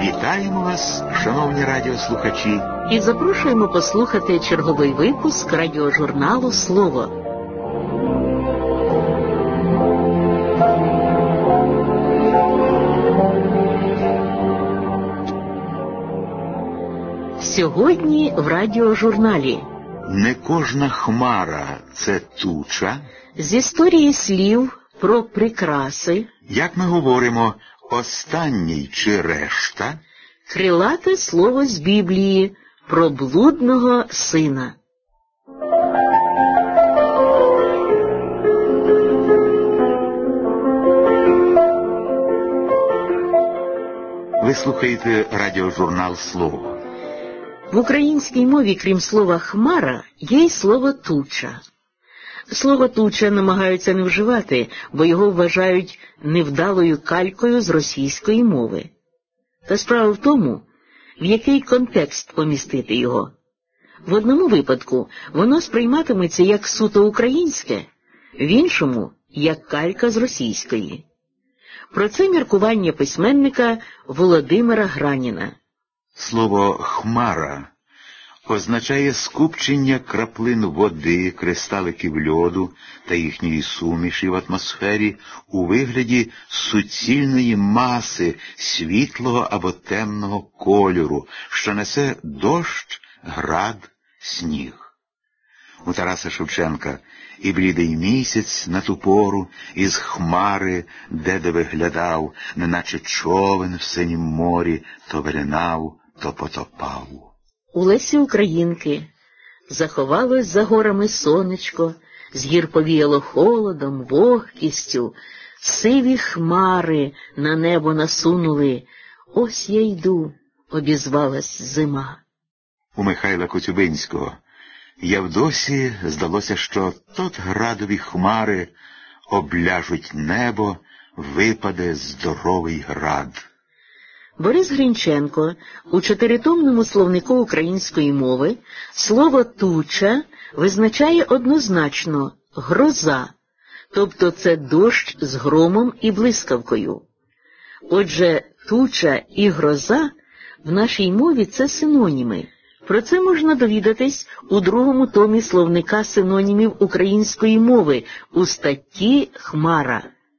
Вітаємо вас, шановні радіослухачі, і запрошуємо послухати черговий випуск радіожурналу «Слово». Сьогодні в радіожурналі не кожна хмара – це туча. З історії слів про прикраси. Як ми говоримо, останній чи решта. Крилате слово з Біблії про блудного сина. Ви слухаєте радіожурнал «Слово». В українській мові, крім слова «хмара», є й слово «туча». Слово «туча» намагаються не вживати, бо його вважають невдалою калькою з російської мови. Та справа в тому, в який контекст помістити його. В одному випадку воно сприйматиметься як суто українське, в іншому – як калька з російської. Про це міркування письменника Володимира Граніна. Слово «хмара» означає скупчення краплин води, кристаликів льоду та їхньої суміші в атмосфері у вигляді суцільної маси світлого або темного кольору, що несе дощ, град, сніг. У Тараса Шевченка і блідий місяць на ту пору із хмари де виглядав, неначе човен в синім морі, то виринав, то потопав. У Лесі Українки заховалось за горами сонечко, з гір повіяло холодом, вогкістю, сиві хмари на небо насунули. Ось я йду, обізвалась зима. У Михайла Коцюбинського Явдосі здалося, що тот градові хмари обляжуть небо, випаде здоровий град. Борис Грінченко у чотиритомному словнику української мови слово «туча» визначає однозначно «гроза», тобто це дощ з громом і блискавкою. Отже, туча і гроза в нашій мові – це синоніми. Про це можна довідатись у другому томі словника синонімів української мови у статті «Хмара».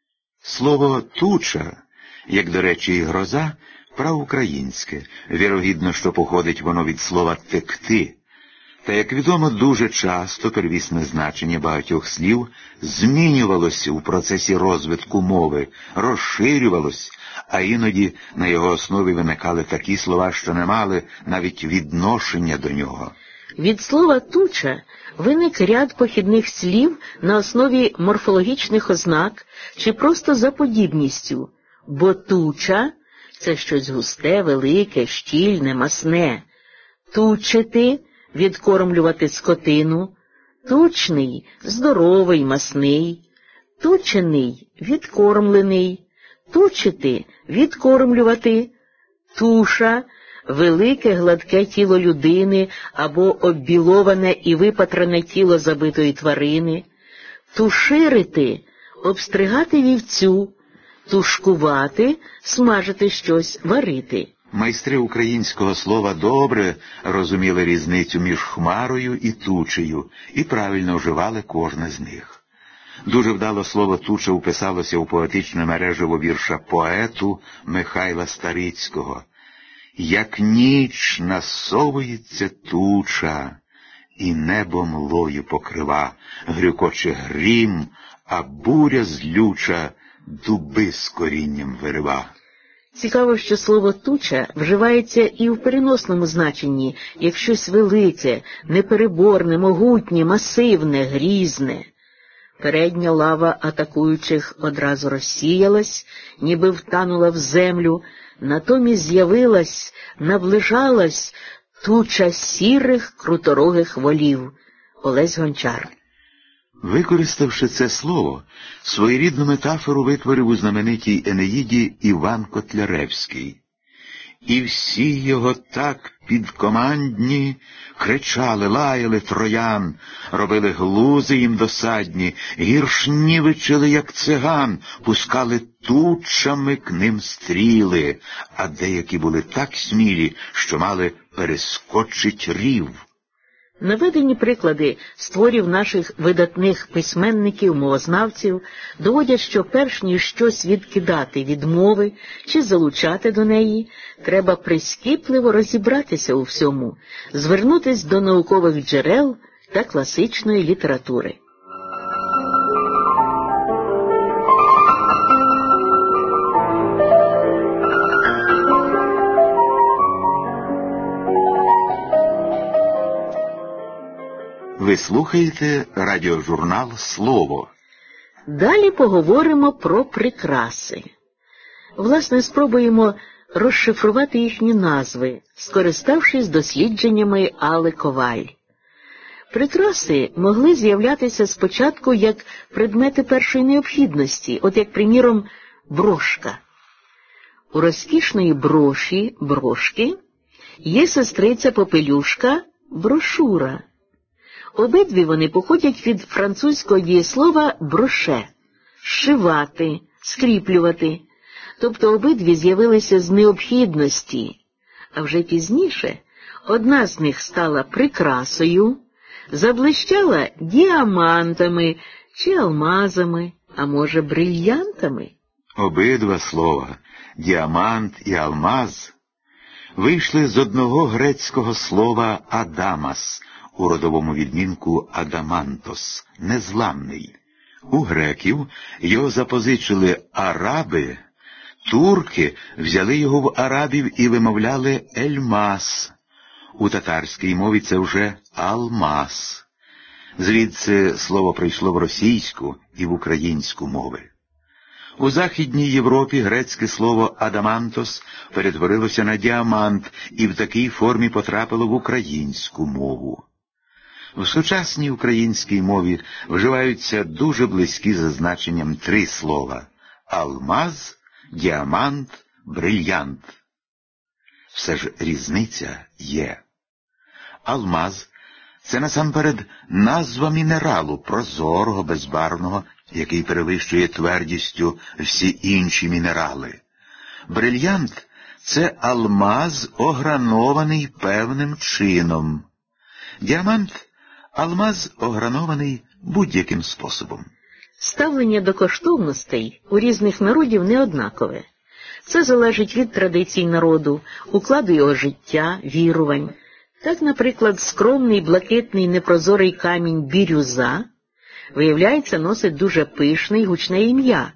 Слово «туча», як, до речі, і «гроза», праукраїнське, вірогідно, що походить воно від слова «текти». Та, як відомо, дуже часто первісне значення багатьох слів змінювалося у процесі розвитку мови, розширювалось, а іноді на його основі виникали такі слова, що не мали навіть відношення до нього. Від слова «туча» виник ряд похідних слів на основі морфологічних ознак чи просто за подібністю, бо туча – це щось густе, велике, щільне, масне. Тучити – відкормлювати скотину, тучний – здоровий, масний, тучений – відкормлений, тучити – відкормлювати, туша – велике гладке тіло людини або оббіловане і випатрене тіло забитої тварини, туширити – обстригати вівцю, тушкувати – смажити щось, варити. Майстри українського слова добре розуміли різницю між хмарою і тучею і правильно вживали кожне з них. Дуже вдало слово «туча» вписалося у поетичне мережево вірша поету Михайла Старицького. «Як ніч насовується туча, і небо млою покрива, грюкоче грім, а буря злюча дуби з корінням вирива». Цікаво, що слово «туча» вживається і в переносному значенні, як щось велике, непереборне, могутнє, масивне, грізне. Передня лава атакуючих одразу розсіялась, ніби втанула в землю, натомість з'явилась, наближалась туча сірих круторогих волів. Олесь Гончар. Використавши це слово, своєрідну метафору витворив у знаменитій Енеїді Іван Котляревський. І всі його так підкомандні кричали, лаяли троян, робили глузи їм досадні, гірш нівечили, як циган, пускали тучами к ним стріли, а деякі були так смілі, що мали перескочить рів. Наведені приклади з творів наших видатних письменників-мовознавців доводять, що перш ніж щось відкидати від мови чи залучати до неї, треба прискіпливо розібратися у всьому, звернутись до наукових джерел та класичної літератури. Ви слухаєте радіожурнал «Слово». Далі поговоримо про прикраси. Власне, спробуємо розшифрувати їхні назви, скориставшись дослідженнями Алли Коваль. Прикраси могли з'являтися спочатку як предмети першої необхідності, от як, приміром, брошка. У розкішної броші, брошки, є сестриця-попелюшка, брошура. Обидві вони походять від французького дієслова «броше» – «зшивати», «скріплювати», тобто обидві з'явилися з необхідності, а вже пізніше одна з них стала прикрасою, заблищала діамантами чи алмазами, а може брильянтами. Обидва слова «діамант» і «алмаз» вийшли з одного грецького слова «адамас», у родовому відмінку «адамантос» – «незламний». У греків його запозичили араби, турки взяли його в арабів і вимовляли «ельмас». У татарській мові це вже «алмаз». Звідси слово прийшло в російську і в українську мови. У Західній Європі грецьке слово «адамантос» перетворилося на «діамант» і в такій формі потрапило в українську мову. В сучасній українській мові вживаються дуже близькі за значенням три слова – алмаз, діамант, брильянт. Все ж різниця є. Алмаз – це насамперед назва мінералу, прозорого, безбарвного, який перевищує твердістю всі інші мінерали. Брильянт – це алмаз, огранований певним чином. Діамант – алмаз, огранований будь-яким способом. Ставлення до коштовностей у різних народів не однакове. Це залежить від традицій народу, укладу його життя, вірувань. Так, наприклад, скромний блакитний непрозорий камінь бірюза, виявляється, носить дуже пишне й гучне ім'я.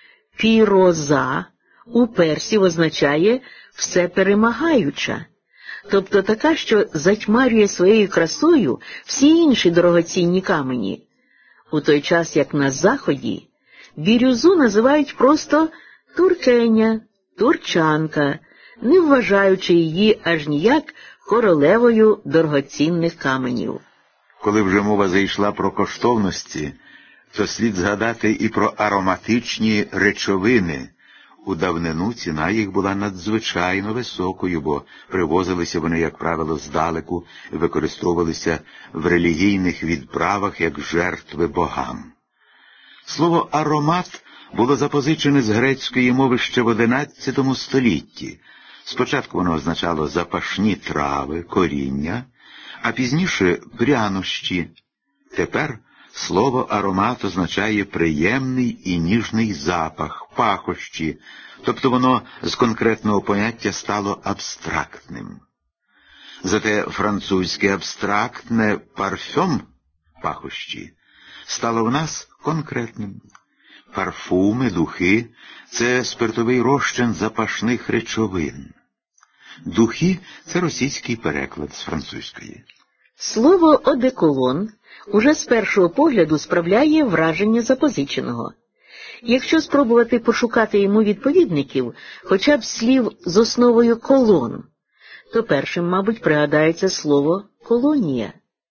Піроза у персів означає «всеперемагаюча», тобто така, що затьмарює своєю красою всі інші дорогоцінні камені. У той час, як на Заході, бірюзу називають просто туркеня, турчанка, не вважаючи її аж ніяк королевою дорогоцінних каменів. Коли вже мова зайшла про коштовності, то слід згадати і про ароматичні речовини. У давнину ціна їх була надзвичайно високою, бо привозилися вони, як правило, здалеку і використовувалися в релігійних відправах як жертви богам. Слово «аромат» було запозичене з грецької мови ще в XI столітті. Спочатку воно означало запашні трави, коріння, а пізніше прянощі. Тепер слово «аромат» означає приємний і ніжний запах, пахощі, тобто воно з конкретного поняття стало абстрактним. Зате французьке абстрактне «парфюм» – пахощі стало в нас конкретним. Парфуми, духи – це спиртовий розчин запашних речовин. Духи – це російський переклад з французької. Слово «одеколон» уже з першого погляду справляє враження запозиченого. Якщо спробувати пошукати йому відповідників, хоча б слів з основою «колон», то першим, мабуть, пригадається слово «колонія».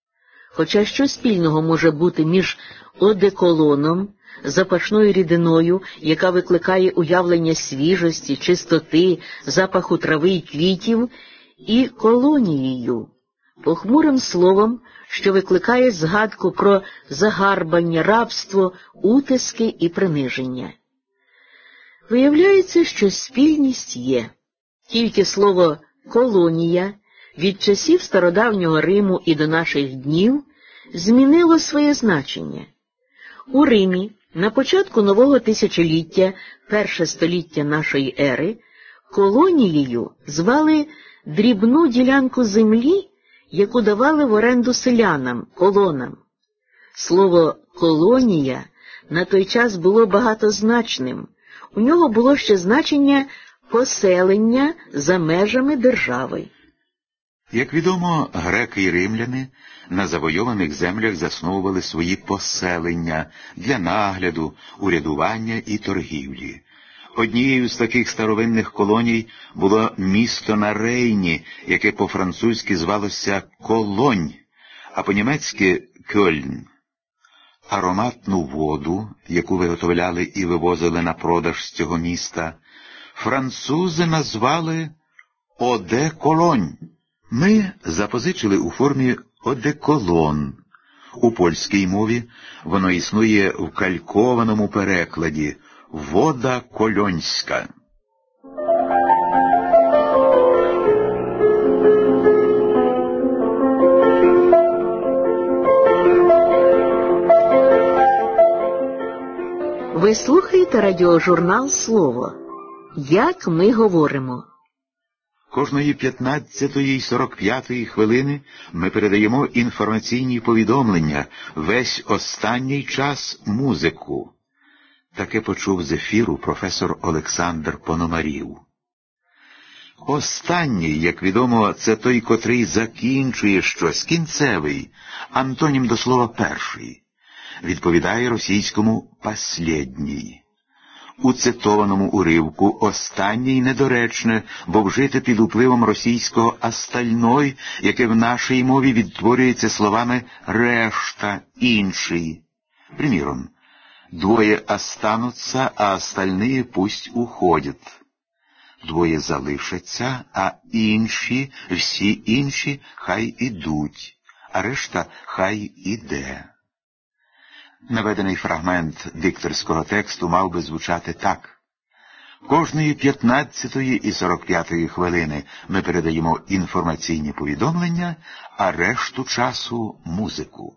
Хоча що спільного може бути між одеколоном, запашною рідиною, яка викликає уявлення свіжості, чистоти, запаху трави й квітів, і колонією, похмурим словом, що викликає згадку про загарбання, рабство, утиски і приниження. Виявляється, що спільність є. Тільки слово «колонія» від часів стародавнього Риму і до наших днів змінило своє значення. У Римі на початку нового тисячоліття, перше століття нашої ери, колонією звали дрібну ділянку землі, яку давали в оренду селянам, колонам. Слово «колонія» на той час було багатозначним. У нього було ще значення поселення за межами держави. Як відомо, греки і римляни на завойованих землях засновували свої поселення для нагляду, урядування і торгівлі. Однією з таких старовинних колоній було місто на Рейні, яке по-французьки звалося Колонь, а по-німецьки Кьольн. Ароматну воду, яку виготовляли і вивозили на продаж з цього міста, французи назвали «Оде-Колонь». Ми запозичили у формі «одеколон». У польській мові воно існує в калькованому перекладі «вода кольонська». Ви слухаєте радіожурнал «Слово». Як ми говоримо? Кожної 15-ї й 45-ї хвилини ми передаємо інформаційні повідомлення, весь останній час – музику. Таке почув з ефіру професор Олександр Пономарів. Останній, як відомо, це той, котрий закінчує щось, кінцевий, антонім до слова «перший». Відповідає російському «последній». У цитованому уривку останній недоречне, бо вжите під впливом російського «остальной», яке в нашій мові відтворюється словами «решта», «інший». Приміром, «двоє останутся, а остальные пусть уходят». «Двоє залишаться, а інші, всі інші, хай ідуть, а решта хай іде». Наведений фрагмент дикторського тексту мав би звучати так. Кожної 15-ї і 45-ї хвилини ми передаємо інформаційні повідомлення, а решту часу – музику.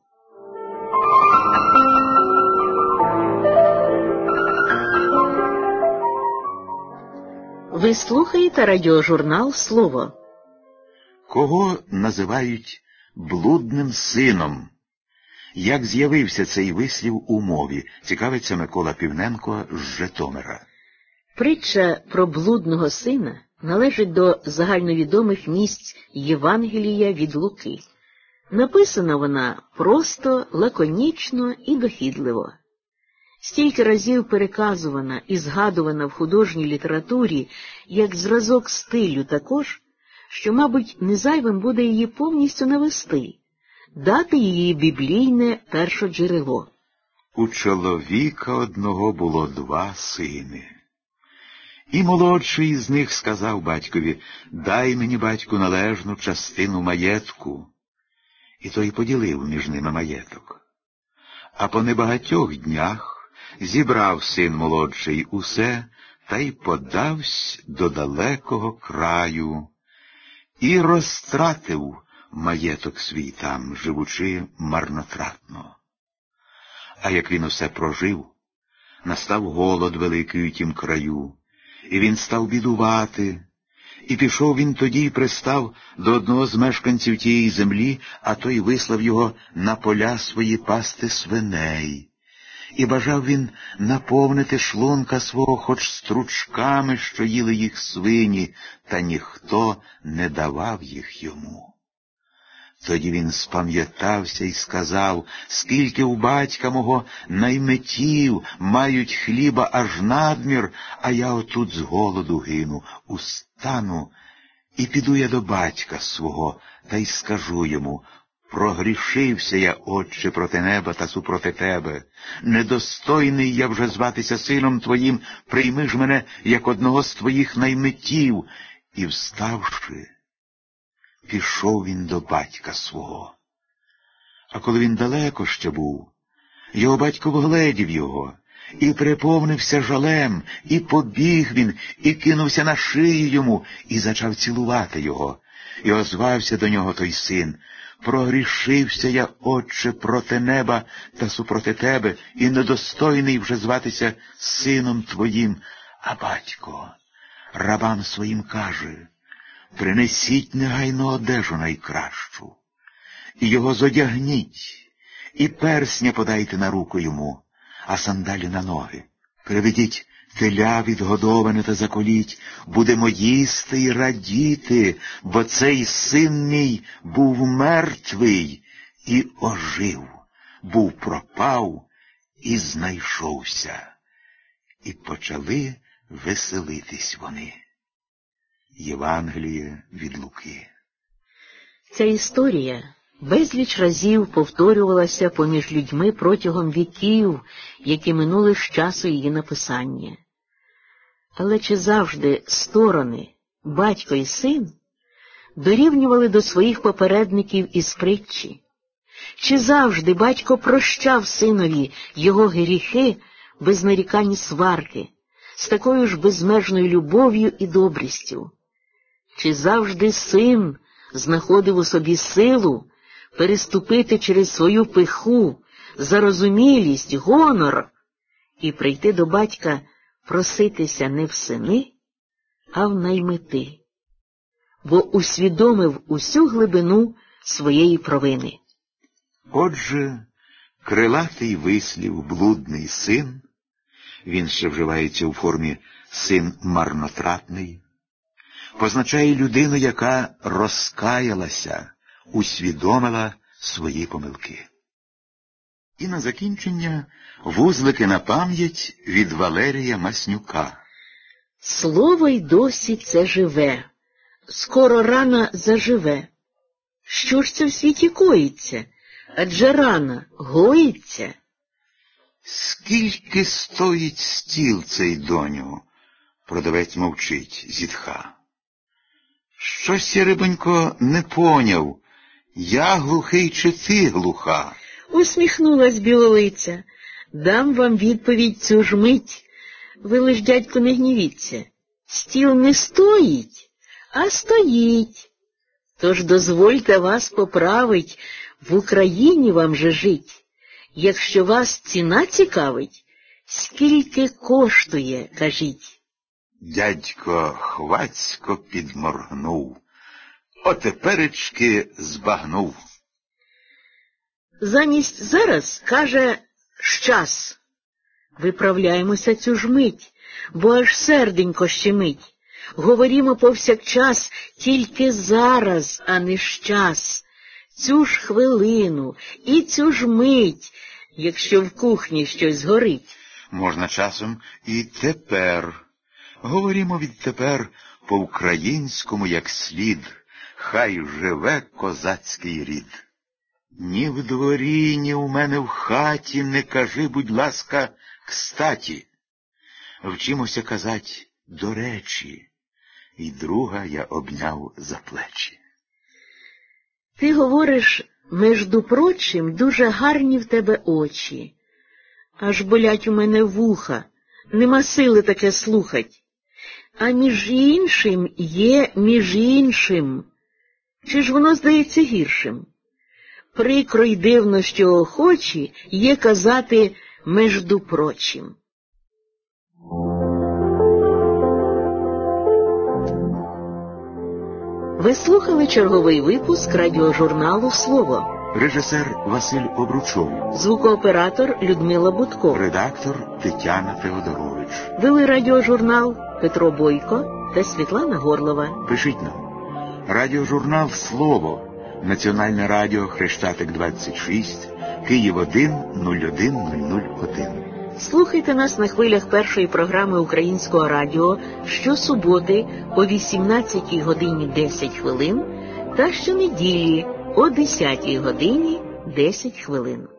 Ви слухаєте радіожурнал «Слово». Кого називають блудним сином? Як з'явився цей вислів у мові, цікавиться Микола Півненко з Житомира. Притча про блудного сина належить до загальновідомих місць Євангелія від Луки. Написана вона просто, лаконічно і дохідливо. Стільки разів переказувана і згадувана в художній літературі, як зразок стилю також, що, мабуть, незайвим буде її повністю навести, дати її біблійне першоджерело. У чоловіка одного було 2 сини. І молодший з них сказав батькові: «Дай мені, батьку, належну частину маєтку». І той поділив між ними маєток. А по небагатьох днях зібрав син молодший усе та й подавсь до далекого краю і розтратив маєток свій там, живучи марнотратно. А як він усе прожив, настав голод великий у тім краю, і він став бідувати. І пішов він тоді й пристав до одного з мешканців тієї землі, а той вислав його на поля свої пасти свиней. І бажав він наповнити шлунка свого хоч стручками, що їли їх свині, та ніхто не давав їх йому. Тоді він спам'ятався і сказав: «Скільки у батька мого наймитів мають хліба аж надмір, а я отут з голоду гину. Устану і піду я до батька свого, та й скажу йому: Прогрішився я, Отче, проти неба та супроти тебе. Недостойний я вже зватися сином твоїм, прийми ж мене, як одного з твоїх наймитів. І, вставши, пішов він до батька свого. А коли він далеко ще був, його батько вгледів його, і приповнився жалем, і побіг він, і кинувся на шию йому, і зачав цілувати його. І озвався до нього той син: «Прогрішився я, Отче, проти неба та супроти тебе, і недостойний вже зватися сином твоїм». А батько рабам своїм каже: «Принесіть негайно одежу найкращу, і його зодягніть, і персня подайте на руку йому, а сандалі на ноги. Приведіть теля відгодоване та заколіть, будемо їсти і радіти, бо цей син мій був мертвий і ожив, був пропав і знайшовся». І почали веселитись вони. Євангеліє від Луки. Ця історія безліч разів повторювалася поміж людьми протягом віків, які минули з часу її написання. Але чи завжди сторони, батько і син, дорівнювали до своїх попередників із притчі? Чи завжди батько прощав синові його гріхи без нарікань і сварки, з такою ж безмежною любов'ю і добрістю? Чи завжди син знаходив у собі силу переступити через свою пиху, зарозумілість, гонор і прийти до батька проситися не в сини, а в наймити, бо усвідомив усю глибину своєї провини? Отже, крилатий вислів «блудний син», він ще вживається у формі «син марнотратний», позначає людину, яка розкаялася, усвідомила свої помилки. І на закінчення вузлики на пам'ять від Валерія Маснюка. Слово й досі це живе, скоро рана заживе. Що ж це в світі коїться? Адже рана гоїться. Скільки стоїть стіл цей, доню? Продавець мовчить, зітха. Щось я, рибонько, не поняв. Я глухий чи ти глуха? Усміхнулась білолиця. Дам вам відповідь цю ж мить. Ви лиш, дядько, не гнівіться. Стіл не стоїть, а стоїть. Тож дозвольте вас поправить, в Україні вам же жить. Якщо вас ціна цікавить, скільки коштує, кажіть. Дядько хвацько підморгнув. Отеперечки збагнув. Замість «зараз» каже «щас». Виправляємося цю ж мить, бо аж серденько щемить. Говорімо повсякчас тільки зараз, а не щас. Цю ж хвилину і цю ж мить, якщо в кухні щось горить. Можна часом і тепер. Говорімо відтепер по-українському як слід. Хай живе козацький рід. Ні в дворі, ні у мене в хаті не кажи, будь ласка, кстаті. Вчимося казать до речі, і друга я обняв за плечі. Ти говориш, между прочим, дуже гарні в тебе очі. Аж болять у мене вуха, нема сили таке слухать. А між іншим є між іншим. Чи ж воно здається гіршим? Прикро й дивно, що охочі є казати между прочим. Ви слухали черговий випуск радіожурналу «Слово». Режисер Василь Обручов. Звукооператор Людмила Будко. Редактор Тетяна Феодорович. Вели радіожурнал Петро Бойко та Світлана Горлова. Пишіть нам. Радіожурнал «Слово». Національне радіо Хрещатик 26, Київ 1 01001. Слухайте нас на хвилях першої програми Українського радіо щосуботи о 18 годині 10 хвилин та щонеділі о 10 годині 10 хвилин.